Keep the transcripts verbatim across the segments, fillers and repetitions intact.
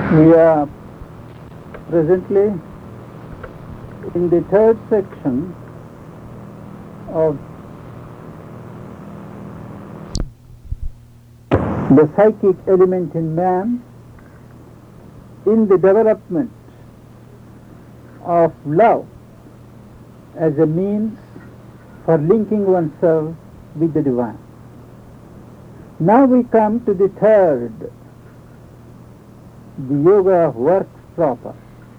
We are presently in the third section of the psychic element in man in the development of love as a means for linking oneself with the divine. Now we come to the third, the yoga of works proper.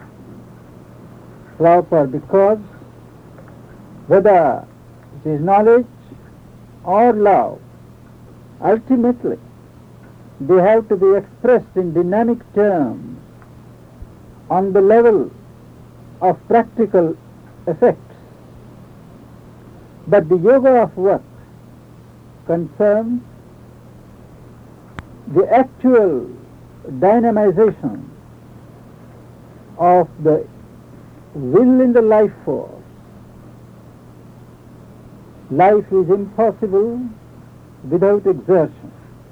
Proper because whether it is knowledge or love, ultimately they have to be expressed in dynamic terms on the level of practical effects. But the yoga of work concerns the actual dynamization of the will in the life force. Life is impossible without exertion.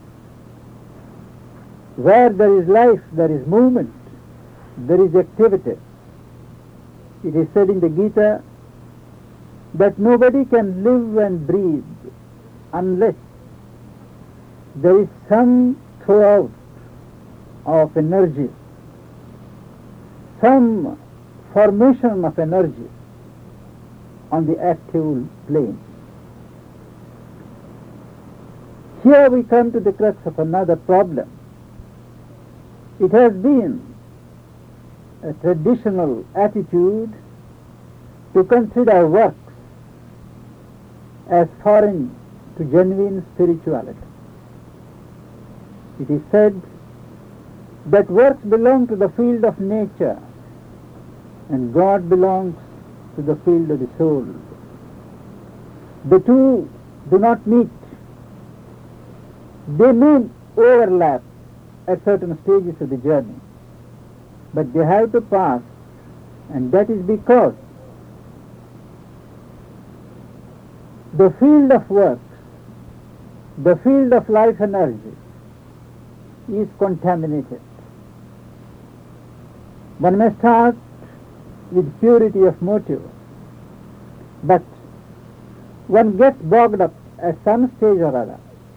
Where there is life, there is movement, there is activity. It is said in the Gita that nobody can live and breathe unless there is some throughout of energy, some formation of energy on the active plane. Here we come to the crux of another problem. It has been a traditional attitude to consider works as foreign to genuine spirituality. It is said that works belong to the field of nature and God belongs to the field of the soul. The two do not meet. They may overlap at certain stages of the journey, but they have to pass, and that is because the field of work, the field of life energy, is contaminated. One may start with purity of motive, but one gets bogged up at some stage or other.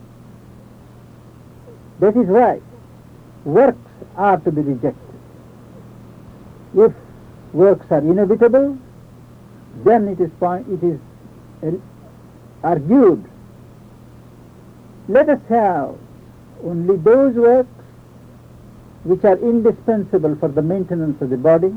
That is why works are to be rejected. If works are inevitable, then it is, it is argued, let us have only those works which are indispensable for the maintenance of the body,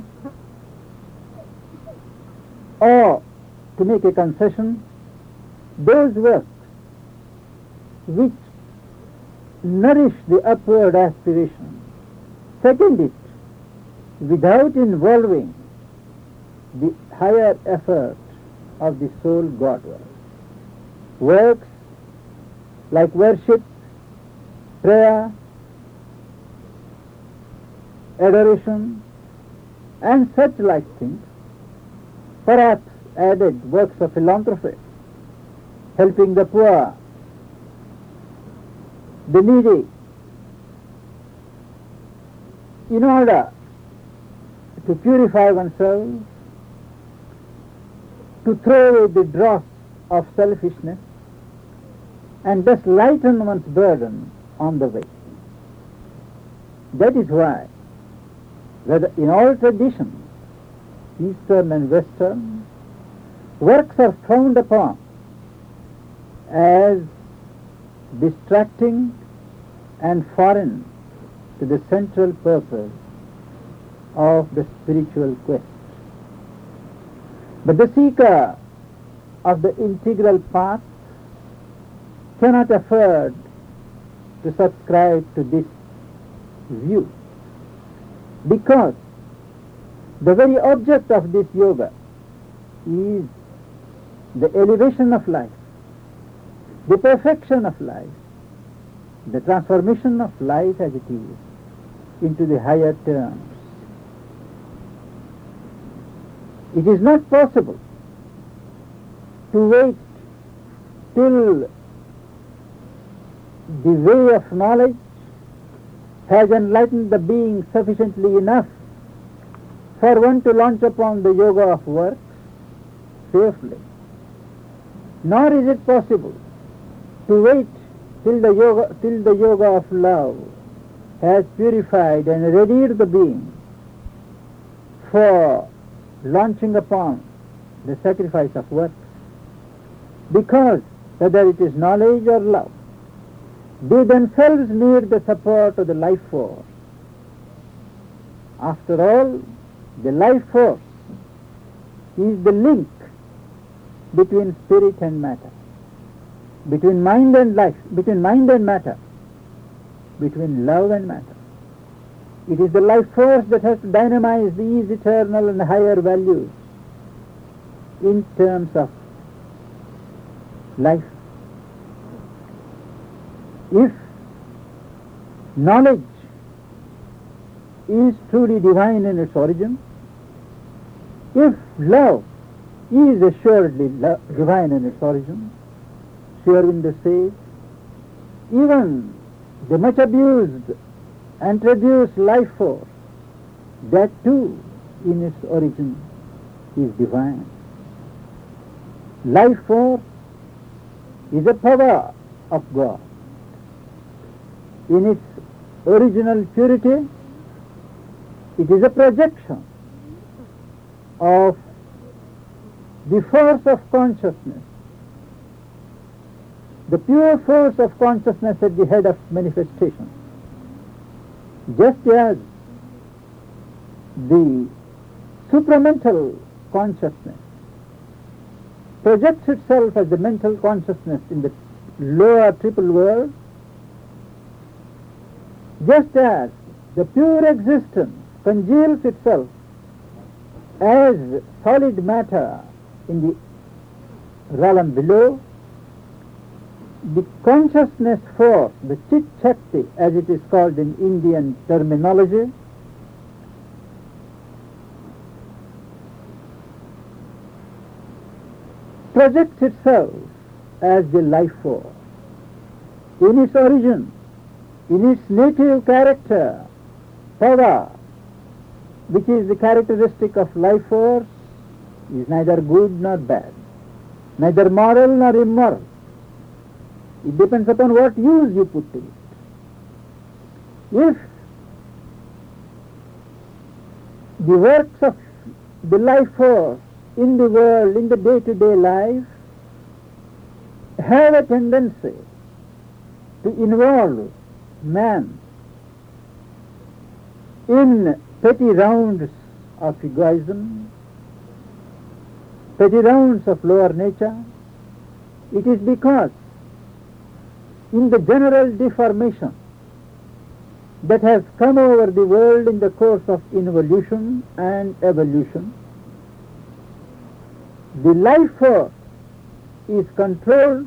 or, to make a concession, those works which nourish the upward aspiration. Second it, without involving the higher effort of the soul Godward. Works like worship, prayer, adoration, and such like things, perhaps added works of philanthropy, helping the poor, the needy, in order to purify oneself, to throw away the dross of selfishness, and thus lighten one's burden on the way. That is why, whether in all traditions, Eastern and Western, works are frowned upon as distracting and foreign to the central purpose of the spiritual quest. But the seeker of the integral path cannot afford to subscribe to this view, because the very object of this yoga is the elevation of life, the perfection of life, the transformation of life as it is into the higher terms. It is not possible to wait till the way of knowledge has enlightened the being sufficiently enough for one to launch upon the yoga of works safely. Nor is it possible to wait till the yoga, till the yoga of love has purified and readied the being for launching upon the sacrifice of works, because whether it is knowledge or love, they themselves need the support of the life force. After all, the life force is the link between spirit and matter, between mind and life, between mind and matter, between love and matter. It is the life force that has to dynamize these eternal and higher values in terms of life. If knowledge is truly divine in its origin, if love is assuredly lo- divine in its origin, Sri Aurobindo says, even the much abused and traduced life force, that too in its origin is divine. Life force is a power of God. In its original purity, it is a projection of the force of consciousness, the pure force of consciousness at the head of manifestation. Just as the supramental consciousness projects itself as the mental consciousness in the lower triple world, just as the pure existence congeals itself as solid matter in the realm below, the consciousness force, the Chit Shakti as it is called in Indian terminology, projects itself as the life force. In its origin, in its native character, power, which is the characteristic of life force, is neither good nor bad, neither moral nor immoral. It depends upon what use you put to it. If the works of the life force in the world, in the day-to-day life, have a tendency to involve man in petty rounds of egoism, petty rounds of lower nature, it is because in the general deformation that has come over the world in the course of involution and evolution, the life force is controlled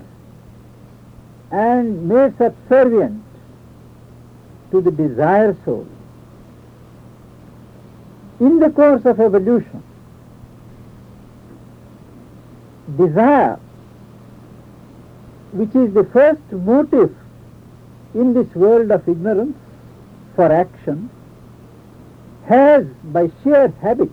and made subservient to the desire soul. In the course of evolution, desire, which is the first motive in this world of ignorance for action, has by sheer habit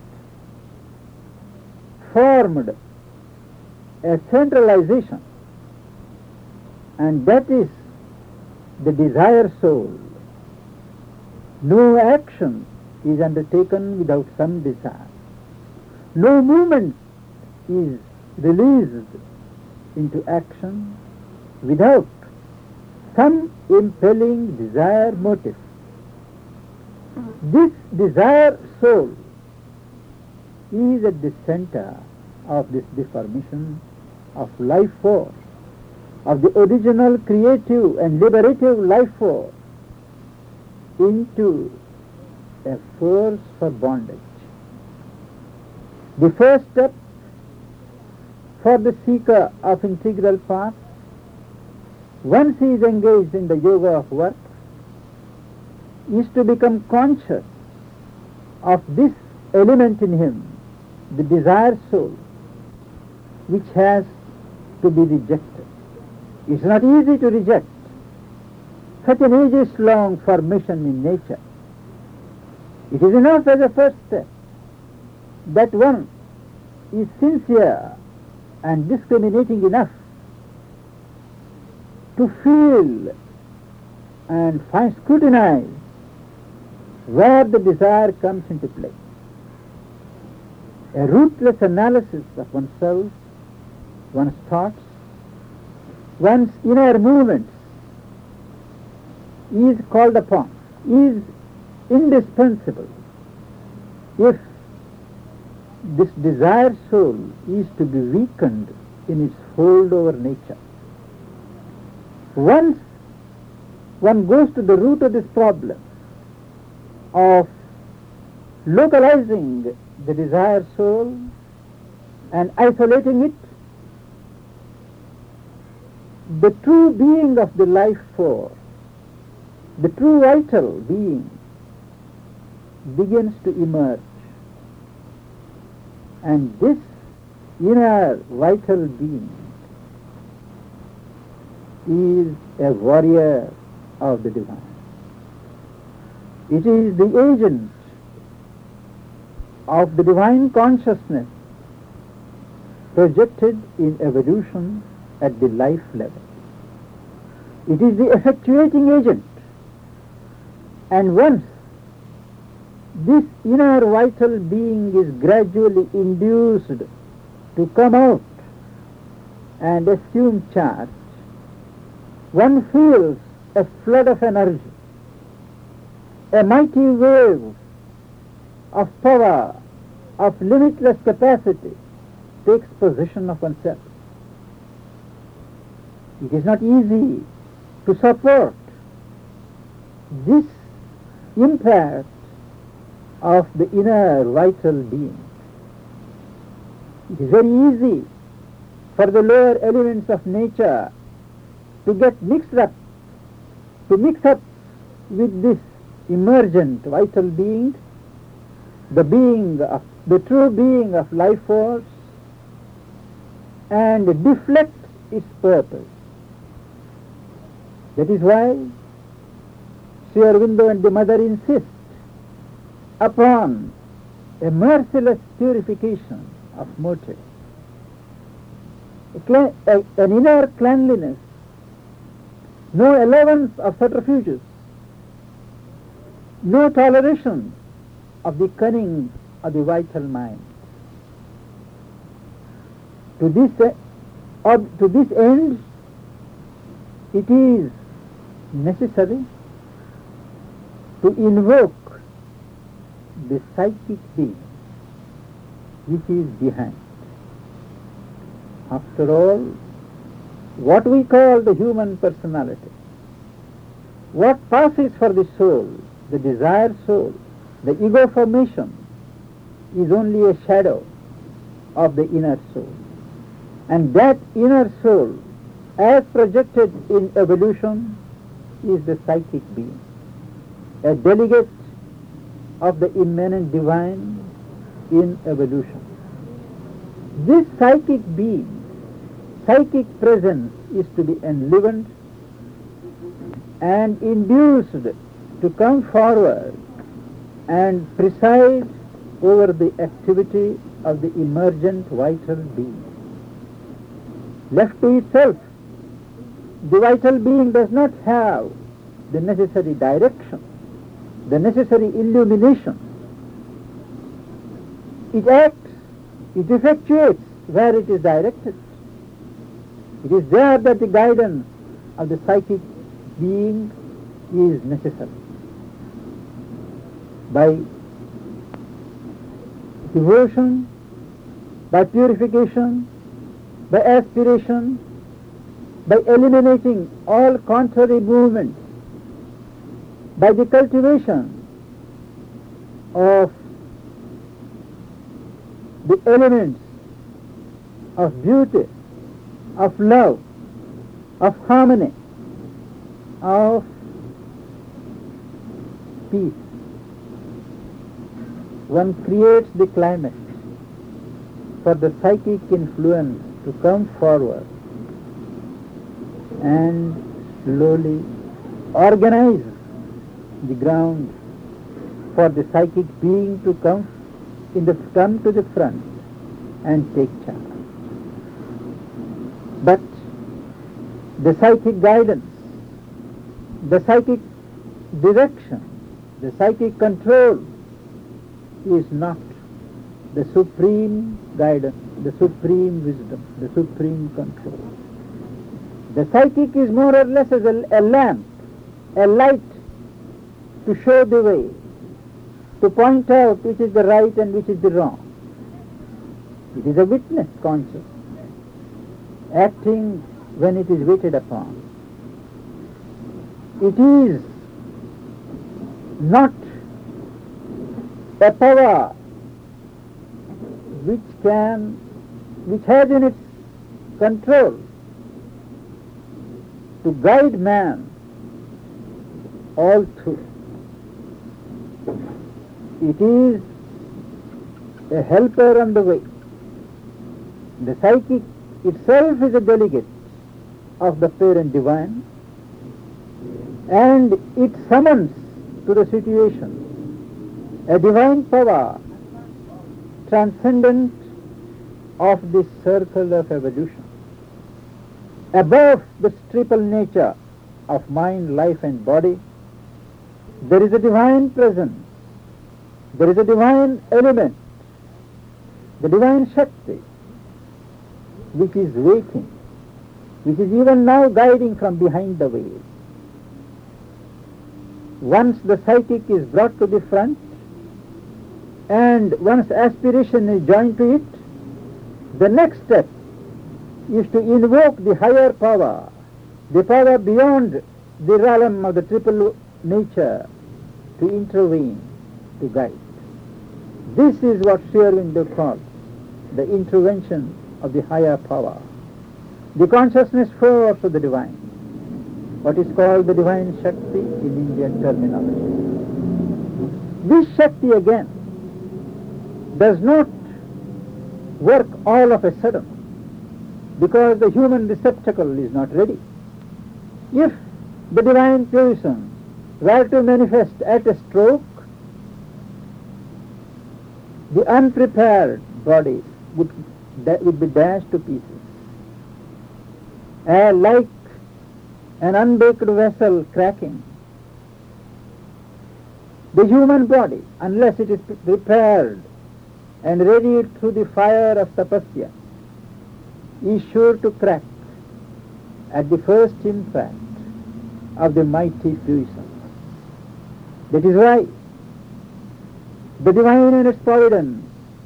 formed a centralization, and that is the desire soul. No action is undertaken without some desire. No movement is released into action without some impelling desire motive. This desire soul is at the center of this deformation of life force, of the original creative and liberative life force into a force for bondage. The first step for the seeker of integral path, once he is engaged in the yoga of work, is to become conscious of this element in him, the desire soul, which has to be rejected. It's not easy to reject. such an ages-long formation in nature. It is enough as a first step that one is sincere and discriminating enough to feel and find scrutinize where the desire comes into play. A ruthless analysis of oneself, one's thoughts, one's inner movements is called upon, is indispensable if this desired soul is to be weakened in its hold over nature. Once one goes to the root of this problem of localizing the desired soul and isolating it, the true being of the life force, the true vital being, begins to emerge. And this inner vital being is a warrior of the divine. It is the agent of the divine consciousness projected in evolution at the life level. It is the effectuating agent. And once this inner vital being is gradually induced to come out and assume charge, one feels a flood of energy, a mighty wave of power, of limitless capacity takes possession of oneself. It is not easy to support this impact of the inner vital being. It is very easy for the lower elements of nature to get mixed up, to mix up with this emergent vital being, the being of, the true being of life force, and deflect its purpose. That is why Sri Aurobindo and the mother insist upon a merciless purification of motive, a clean, a, an inner cleanliness, no allowance of subterfuges, no toleration of the cunning of the vital mind. To this, uh, to this end, it is necessary to invoke the psychic being which is behind. After all, what we call the human personality, what passes for the soul, the desired soul, the ego formation, is only a shadow of the inner soul. And that inner soul, as projected in evolution, is the psychic being, a delegate of the immanent divine in evolution. This psychic being, psychic presence, is to be enlivened and induced to come forward and preside over the activity of the emergent vital being. Left to itself, the vital being does not have the necessary direction, the necessary illumination. It acts, it effectuates where it is directed. It is there that the guidance of the psychic being is necessary. By devotion, by purification, by aspiration, by eliminating all contrary movements, by the cultivation of the elements of beauty, of love, of harmony, of peace, one creates the climate for the psychic influence to come forward and slowly, organize the ground for the psychic being to come in the come to the front and take charge. But the psychic guidance, the psychic direction, the psychic control is not the supreme guidance, the supreme wisdom, the supreme control. The psychic is more or less as a, a lamp, a light to show the way, to point out which is the right and which is the wrong. It is a witness conscious, acting when it is waited upon. It is not a power which can, which has in its control to guide man all through. It is a helper on the way. The psychic itself is a delegate of the parent divine, and it summons to the situation a divine power transcendent of this circle of evolution, above the triple nature of mind, life and body. There is a divine presence, there is a divine element, the divine Shakti, which is waiting, which is even now guiding from behind the veil. Once the psychic is brought to the front, and once aspiration is joined to it, the next step is to invoke the higher power, the power beyond the realm of the triple nature, to intervene, to guide. This is what Sri Aurobindo calls the intervention of the higher power, the consciousness force of the divine, what is called the divine Shakti in Indian terminology. This Shakti again does not work all of a sudden, because the human receptacle is not ready. If the divine puissance were to manifest at a stroke, the unprepared body would, would be dashed to pieces. Uh, like an unbaked vessel cracking, the human body, unless it is prepared and readied through the fire of tapasya, is sure to crack at the first impact of the mighty puissance. That is why the divine in its providence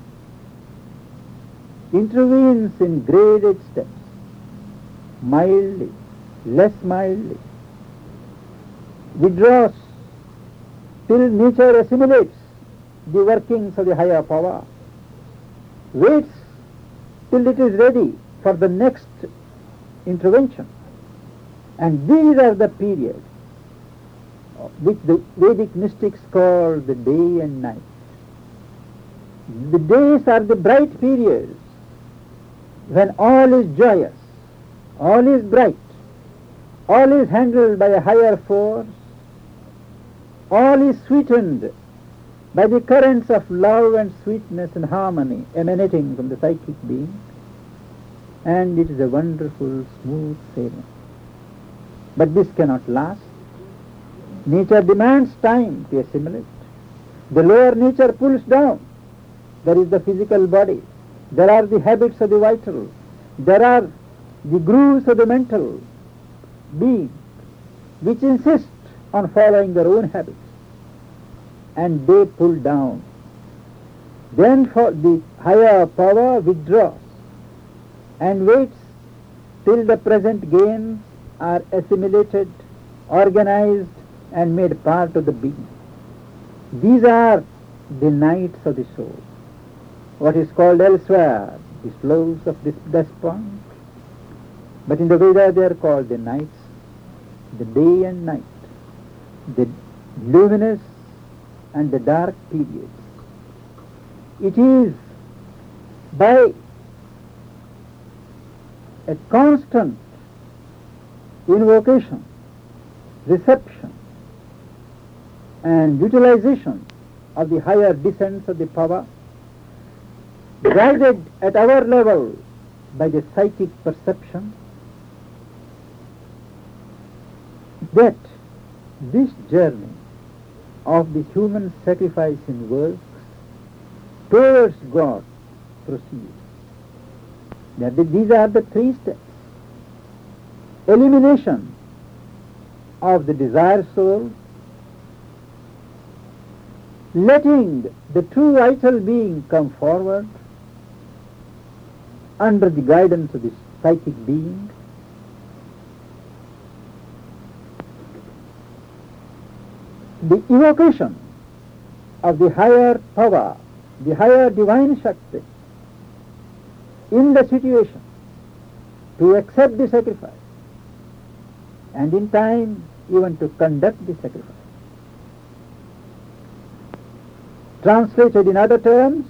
intervenes in graded steps, mildly, less mildly, withdraws till nature assimilates the workings of the higher power, waits till it is ready for the next intervention. And these are the periods which the Vedic mystics call the day and night. The days are the bright periods when all is joyous, all is bright, all is handled by a higher force, all is sweetened by the currents of love and sweetness and harmony emanating from the psychic being, and it is a wonderful smooth sailing. But this cannot last. Nature demands time to assimilate. The lower nature pulls down. There is the physical body, there are the habits of the vital, there are the grooves of the mental being, which insist on following their own habits, and they pull down. Then for the higher power withdraws and waits till the present gains are assimilated, organized and made part of the being. These are the nights of the soul, what is called elsewhere the flows of this despond, but in the Veda they are called the nights, the day and night, the luminous and the dark periods. It is by a constant invocation reception and utilization of the higher descents of the power, guided at our level by the psychic perception, that this journey of the human sacrifice in works towards God proceeds. That these are the three steps. Elimination of the desire soul, letting the true vital being come forward under the guidance of the psychic being, the evocation of the higher power, the higher divine Shakti in the situation to accept the sacrifice, and in time even to conduct the sacrifice. Translated in other terms,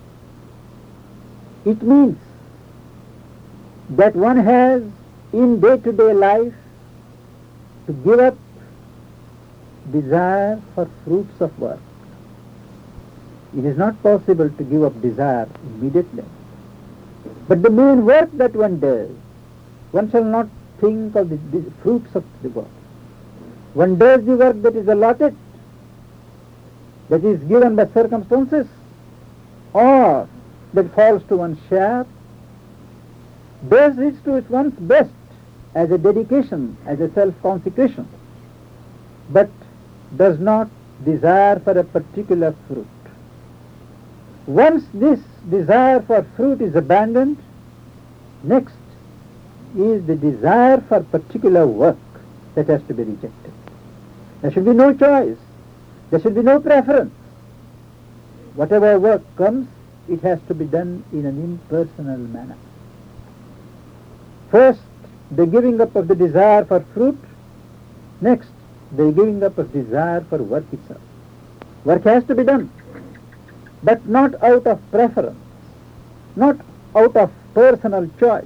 it means that one has in day-to-day life to give up desire for fruits of work. It is not possible to give up desire immediately. But the main work that one does, one shall not think of the, the fruits of the work. One does the work that is allotted, that is given by circumstances, or that falls to one's share, does it to one's best as a dedication, as a self-consecration, but does not desire for a particular fruit. Once this desire for fruit is abandoned, next is the desire for particular work that has to be rejected. There should be no choice. There should be no preference. Whatever work comes, it has to be done in an impersonal manner. First, the giving up of the desire for fruit. Next, the giving up of desire for work itself. Work has to be done, but not out of preference, not out of personal choice.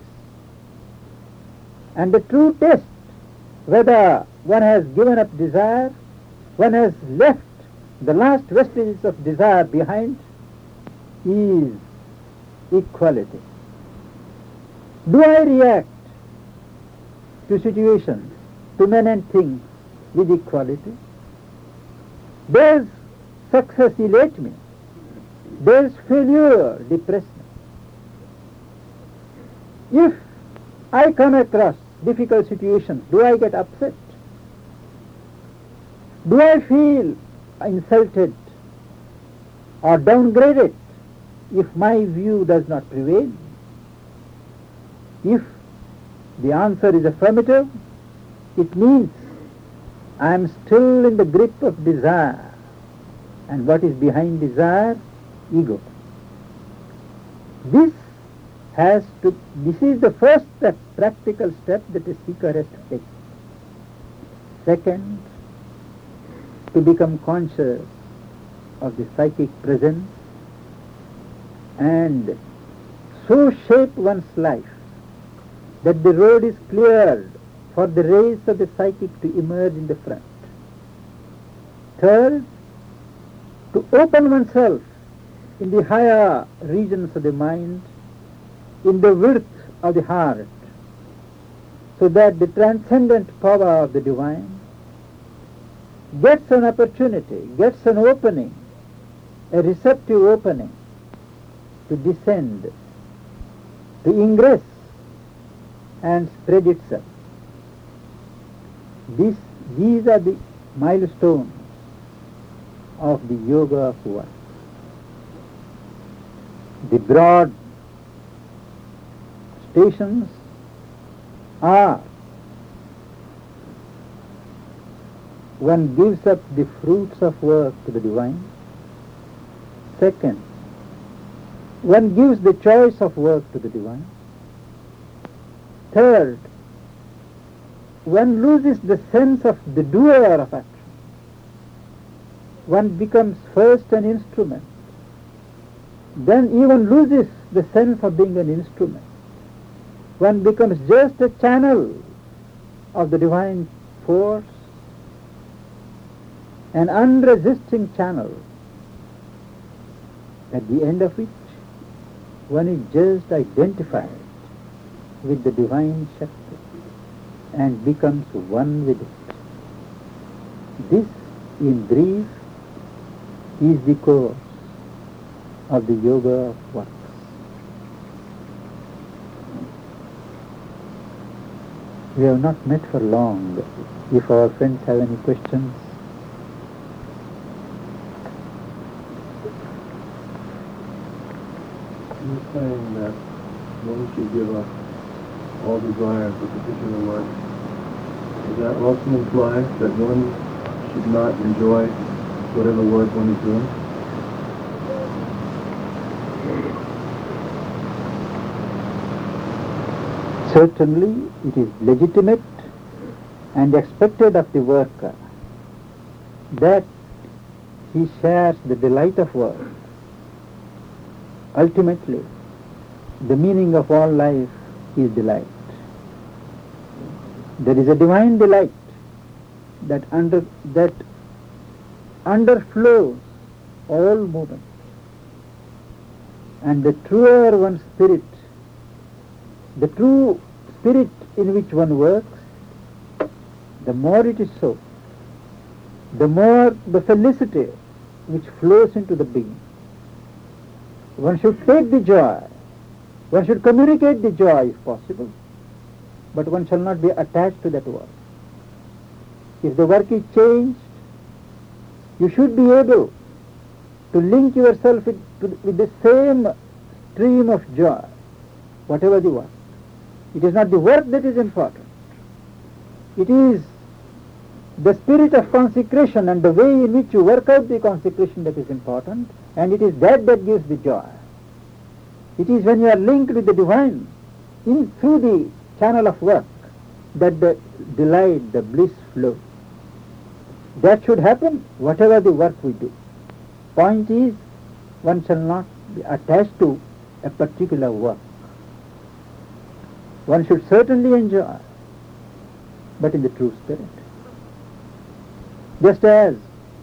And the true test, whether one has given up desire, one has left the last vestiges of desire behind, is equality. Do I react to situations, to men and things with equality? Does success elate me? Does failure depress me? If I come across difficult situations, do I get upset? Do I feel insulted or downgraded if my view does not prevail? If the answer is affirmative, it means I am still in the grip of desire. And what is behind desire? Ego. This has to, this is the first step, practical step that a seeker has to take. Second, to become conscious of the psychic presence and so shape one's life that the road is cleared for the rays of the psychic to emerge in the front. Third, to open oneself in the higher regions of the mind, in the width of the heart, so that the transcendent power of the divine gets an opportunity, gets an opening, a receptive opening to descend, to ingress and spread itself. This, these are the milestones of the yoga of work. The broad stations are: one gives up the fruits of work to the divine. Second, one gives the choice of work to the divine. Third, one loses the sense of the doer of action. One becomes first an instrument, then even loses the sense of being an instrument. One becomes just a channel of the divine force an unresisting channel, at the end of which one is just identified with the divine Shakti and becomes one with it. This, in brief, is the course of the yoga of works. We have not met for long. If our friends have any questions. You're saying that one should give up all desire for particular work. Does that also imply that one should not enjoy whatever work one is doing? Certainly it is legitimate and expected of the worker that he shares the delight of work. Ultimately, the meaning of all life is delight. There is a divine delight that under that underflows all movement. And the truer one's spirit, the true spirit in which one works, the more it is so, the more the felicity which flows into the being. One should take the joy, one should communicate the joy if possible, but one shall not be attached to that work. If the work is changed, you should be able to link yourself with, to, with the same stream of joy, whatever the work. It is not the work that is important. It is the spirit of consecration and the way in which you work out the consecration that is important, and it is that that gives the joy. It is when you are linked with the divine in through the channel of work that the delight, the bliss flows. That should happen whatever the work we do. Point is, one shall not be attached to a particular work. One should certainly enjoy, but in the true spirit. Just as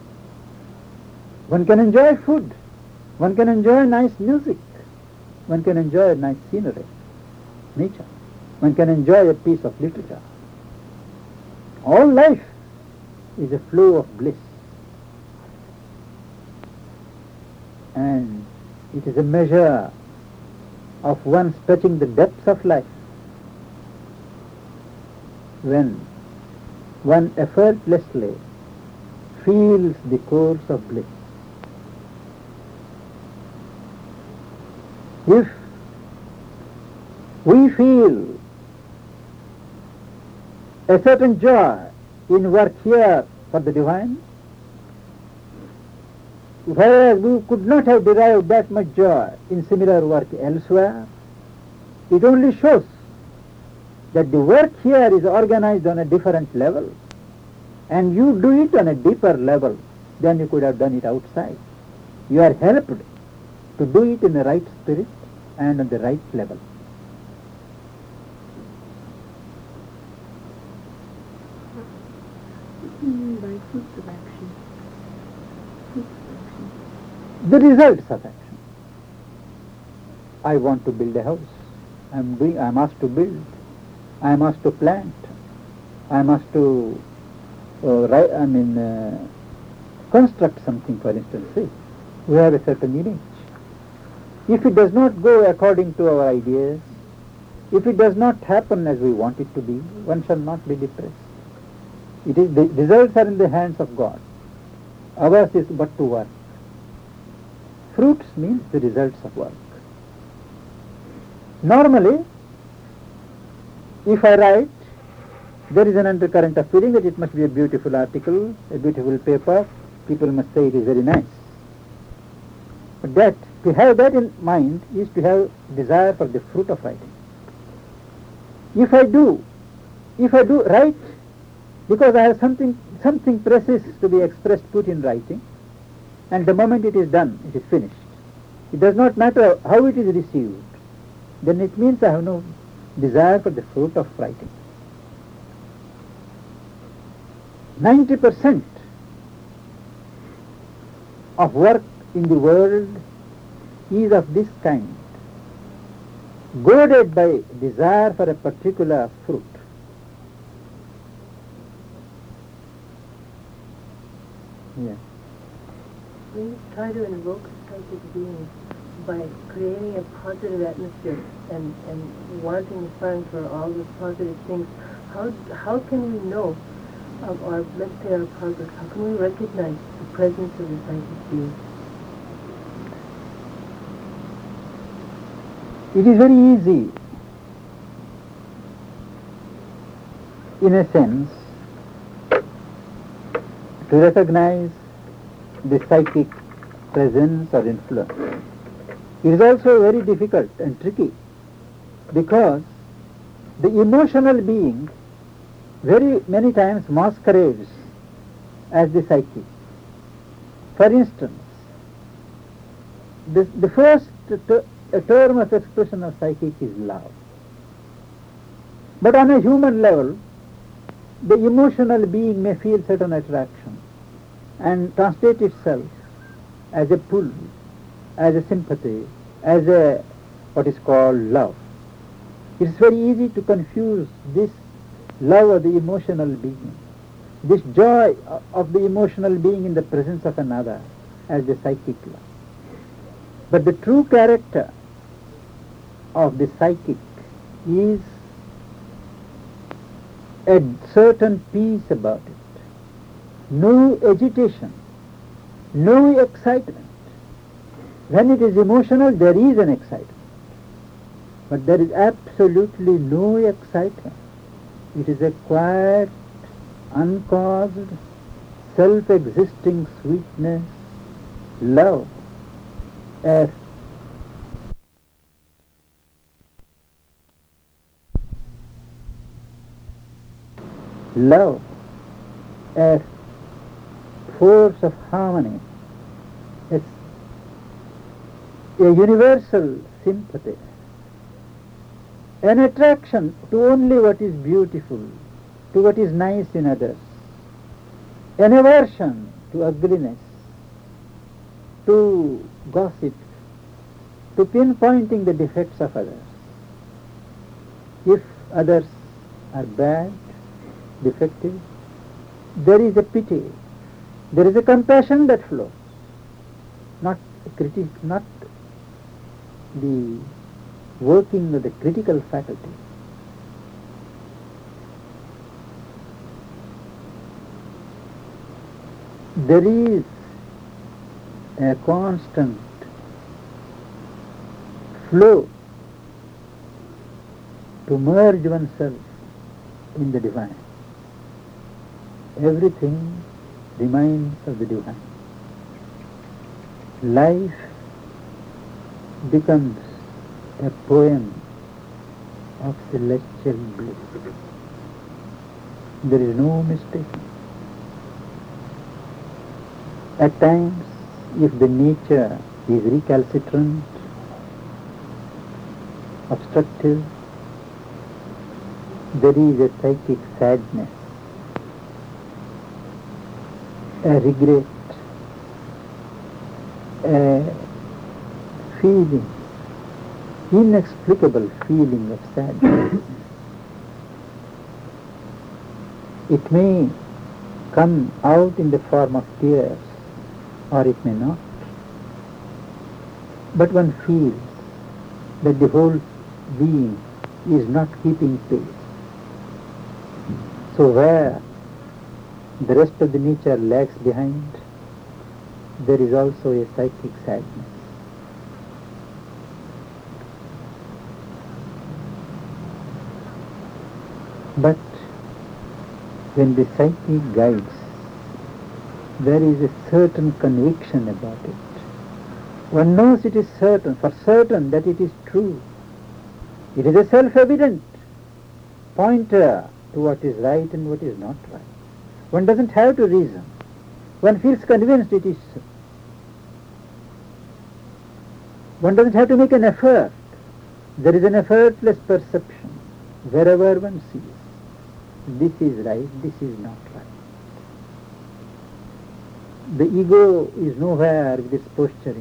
one can enjoy food, one can enjoy nice music, one can enjoy nice scenery, nature, one can enjoy a piece of literature. All life is a flow of bliss, and it is a measure of one touching the depths of life when one effortlessly feels the course of bliss. If we feel a certain joy in work here for the divine, whereas we could not have derived that much joy in similar work elsewhere, it only shows that the work here is organized on a different level, and you do it on a deeper level than you could have done it outside. You are helped to do it in the right spirit and on the right level. What do you mean by fruits of action? Fruits of action. The results of action. I want to build a house. I am doing. I am asked to build. I am asked to plant. I am asked to uh, write, I mean, uh, construct something. For instance, say we have a certain image. If it does not go according to our ideas, if it does not happen as we want it to be, one shall not be depressed. It is the results are in the hands of God. Ours is but to work. Fruits means the results of work. Normally, if I write, there is an undercurrent of feeling that it must be a beautiful article, a beautiful paper. People must say it is very nice. But that, to have that in mind is to have desire for the fruit of writing. If I do, if I do write, because I have something, something precious to be expressed, put in writing, and the moment it is done, it is finished. It does not matter how it is received. Then it means I have no desire for the fruit of writing. ninety percent of work in the world is of this kind, goaded by desire for a particular fruit. Yeah. We try to invoke psychic beings by creating a positive atmosphere and, and wanting fun for all those positive things. How how can we know, um, or let's say our progress, how can we recognize the presence of the psychic being? It is very easy, in a sense, to recognize the psychic presence or influence. It is also very difficult and tricky because the emotional being very many times masquerades as the psychic. For instance, this, the first ter- a term of expression of psychic is love. But on a human level, the emotional being may feel certain attraction and translate itself as a pull, as a sympathy, as a what is called love. It is very easy to confuse this love of the emotional being, this joy of the emotional being in the presence of another as the psychic love. But the true character of the psychic is a certain peace about it, no agitation, no excitement. When it is emotional, there is an excitement, but there is absolutely no excitement. It is a quiet, uncaused, self-existing sweetness, love, as love as force of harmony, as a universal sympathy, an attraction to only what is beautiful, to what is nice in others, an aversion to ugliness, to gossip, to pinpointing the defects of others. If others are bad, defective, there is a pity, there is a compassion that flows, not critic, not the working of the critical faculty. There is a constant flow to merge oneself in the divine. Everything reminds of the divine. Life becomes a poem of celestial bliss. There is no mistake. At times, if the nature is recalcitrant, obstructive, there is a psychic sadness, a regret, a feeling, inexplicable feeling of sadness. It may come out in the form of tears, or it may not. But one feels that the whole being is not keeping pace. So where the rest of the nature lags behind, there is also a psychic sadness. But when the psychic guides, there is a certain conviction about it. One knows it is certain, for certain that it is true. It is a self-evident pointer to what is right and what is not right. One doesn't have to reason. One feels convinced it is so. One doesn't have to make an effort. There is an effortless perception wherever one sees. This is right, this is not right. the ego is nowhere with its posturing.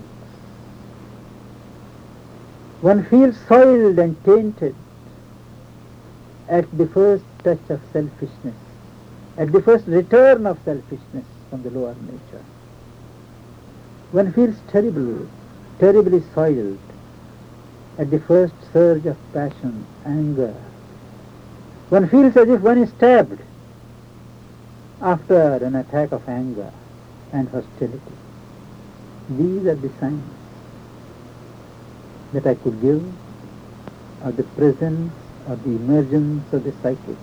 One feels soiled and tainted at the first touch of selfishness, at the first return of selfishness from the lower nature. One feels terrible, terribly soiled at the first surge of passion, anger. One feels as if one is stabbed after an attack of anger and hostility. These are the signs that I could give of the presence or the emergence of the psychic.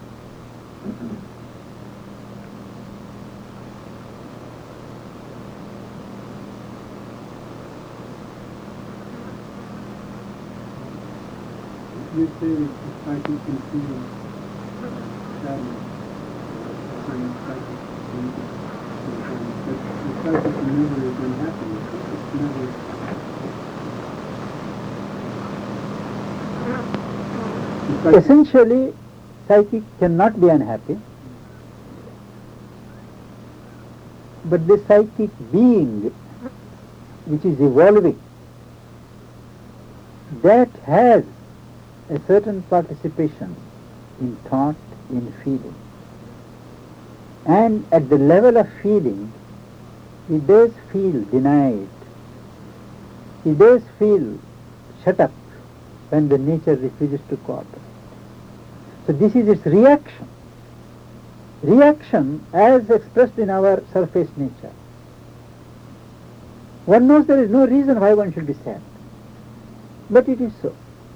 You say that the psychic can feel sadness when psychic sometimes, but the psychic never is unhappy. It's never. The psychic, Essentially, psychic cannot be unhappy, but the psychic being which is evolving, that has a certain participation in thought, in feeling. And at the level of feeling, it does feel denied. It does feel shut up when the nature refuses to cooperate. So this is its reaction. Reaction as expressed in our surface nature. One knows there is no reason why one should be sad, but it is so.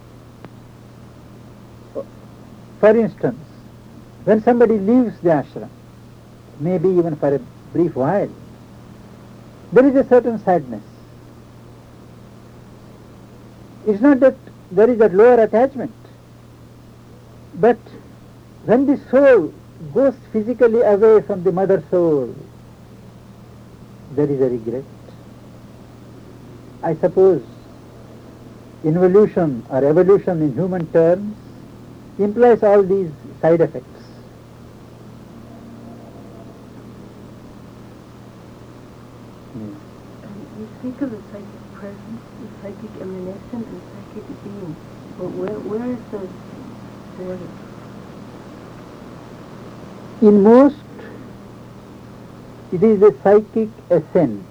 For instance, when somebody leaves the ashram, maybe even for a brief while, there is a certain sadness. It's not that there is that lower attachment, but when the soul goes physically away from the mother soul, there is a regret. I suppose involution or evolution in human terms implies all these side effects. And you speak of the psychic presence, the psychic emanation, and psychic being. But where, where is the border? In most, it is the psychic essence,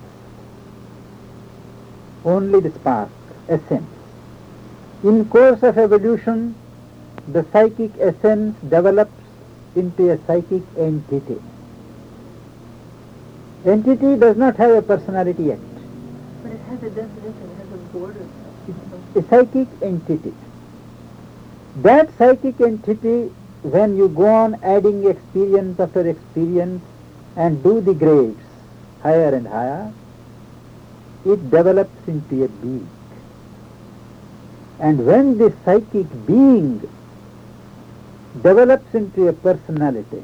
only the spark, essence. In course of evolution, the psychic essence develops into a psychic entity. Entity does not have a personality yet. But it has a definition, it has a border. A psychic entity. That psychic entity, when you go on adding experience after experience and do the grades higher and higher, it develops into a being. And when the psychic being develops into a personality,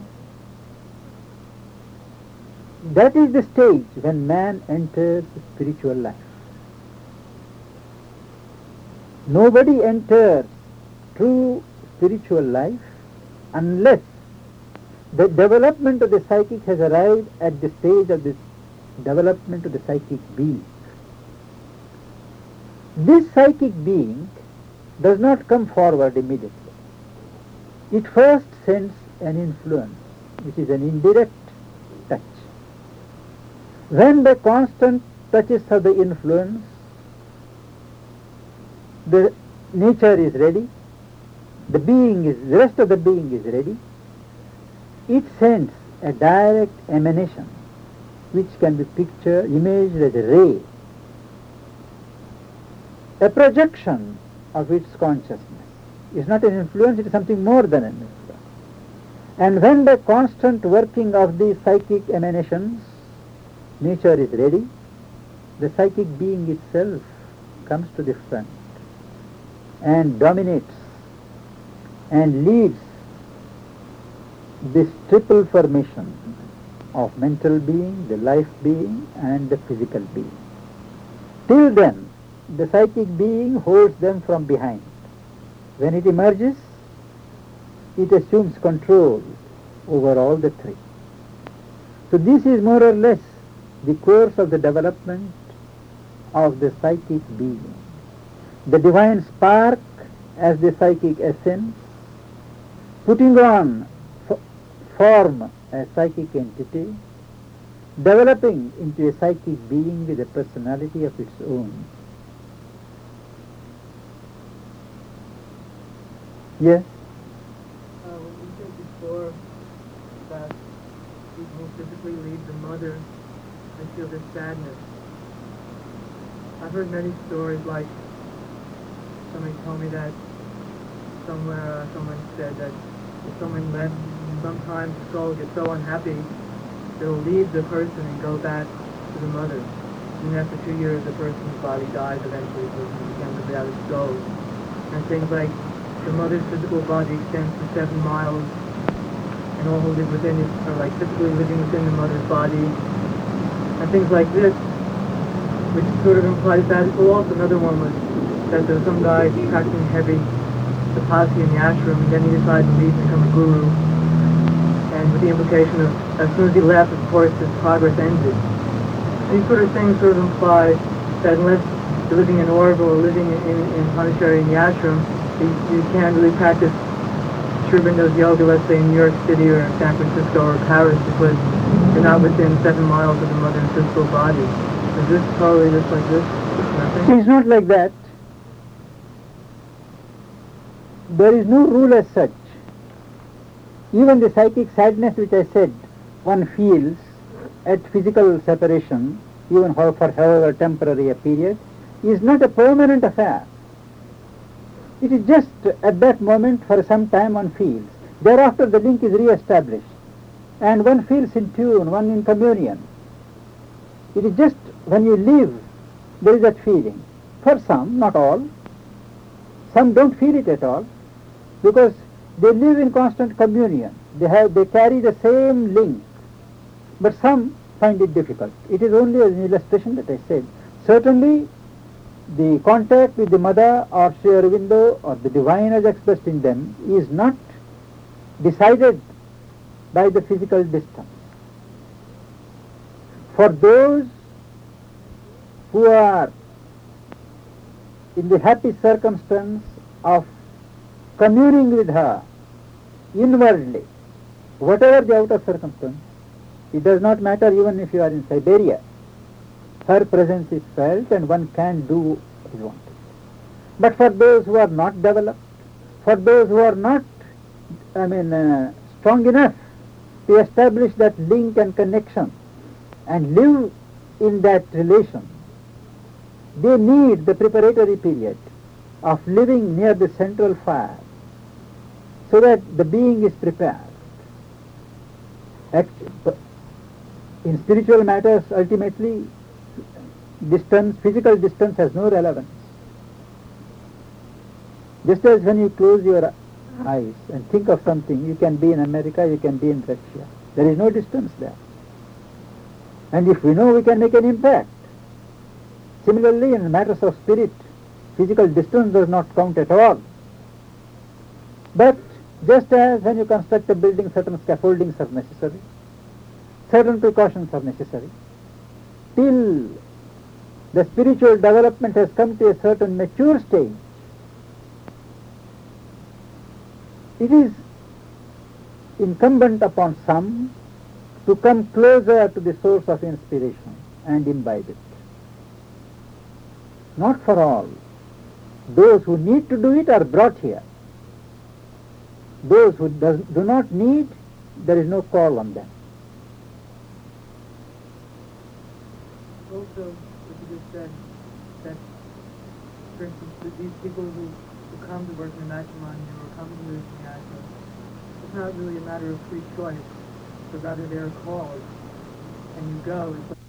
that is the stage when man enters spiritual life. Nobody enters true spiritual life unless the development of the psychic has arrived at the stage of the development of the psychic being. This psychic being does not come forward immediately. It first sends an influence, which is an indirect touch. When the constant touches of the influence, the nature is ready, the being is, the rest of the being is ready, it sends a direct emanation, which can be pictured, imaged as a ray, a projection of its consciousness. It's not an influence, it is something more than an influence. And when the constant working of the psychic emanations, nature is ready, the psychic being itself comes to the front and dominates and leads this triple formation of mental being, the life being, and the physical being. Till then, the psychic being holds them from behind. When it emerges, it assumes control over all the three. So this is more or less the course of the development of the psychic being. The divine spark as the psychic essence, putting on f- form a psychic entity, developing into a psychic being with a personality of its own. Yes? Uh, when you said before that people who physically leave the mother, they feel this sadness. I've heard many stories, like somebody told me that somewhere uh, someone said that if someone left, sometimes the soul gets so unhappy, it'll leave the person and go back to the mother. And after two years, the person's body dies eventually, the person becomes without its soul. And things like the mother's physical body extends to seven miles, and all who live within it are like physically living within the mother's body, and things like this, which sort of implies that. Well, also another one was that there was some guy practicing heavy tapasya in the ashram, and then he decided to leave and become a guru, and with the implication of as soon as he left, of course, his progress ended. These sort of things sort of imply that unless you're living in Oregon or living in, in, in Pondicherry in the ashram, you, you can't really practice Sri Aurobindo yoga, let's say in New York City or San Francisco or Paris, because you're not within seven miles of the mother's physical body. Is this totally just like this? Nothing? It's not like that. There is no rule as such. Even the psychic sadness which I said one feels at physical separation, even for however temporary a period, is not a permanent affair. It is just at that moment for some time one feels. Thereafter the link is re-established and one feels in tune, one in communion. It is just when you live, there is that feeling. For some, not all. Some don't feel it at all because they live in constant communion. They have, they carry the same link. But some find it difficult. It is only an illustration that I said. Certainly, the contact with the mother or Sri Aurobindo or the divine as expressed in them is not decided by the physical distance. For those who are in the happy circumstance of communing with her inwardly, whatever the outer circumstance, it does not matter even if you are in Siberia. Her presence is felt and one can do what he wants. But for those who are not developed, for those who are not, I mean, uh, strong enough to establish that link and connection and live in that relation, they need the preparatory period of living near the central fire so that the being is prepared. Actually, in spiritual matters, ultimately, distance, physical distance has no relevance. Just as when you close your eyes and think of something, you can be in America, you can be in Russia. There is no distance there. And if we know, we can make an impact. Similarly, in matters of spirit, physical distance does not count at all. But just as when you construct a building, certain scaffoldings are necessary, certain precautions are necessary, till the spiritual development has come to a certain mature stage, it is incumbent upon some to come closer to the source of inspiration and imbibe it. Not for all. Those who need to do it are brought here. Those who does, do not need, there is no call on them. Also, what you just said, that, for instance, that these people who, who come to work in the matrimony or come to live in the ashram, it's not really a matter of free choice, but rather they're called, and you go. It's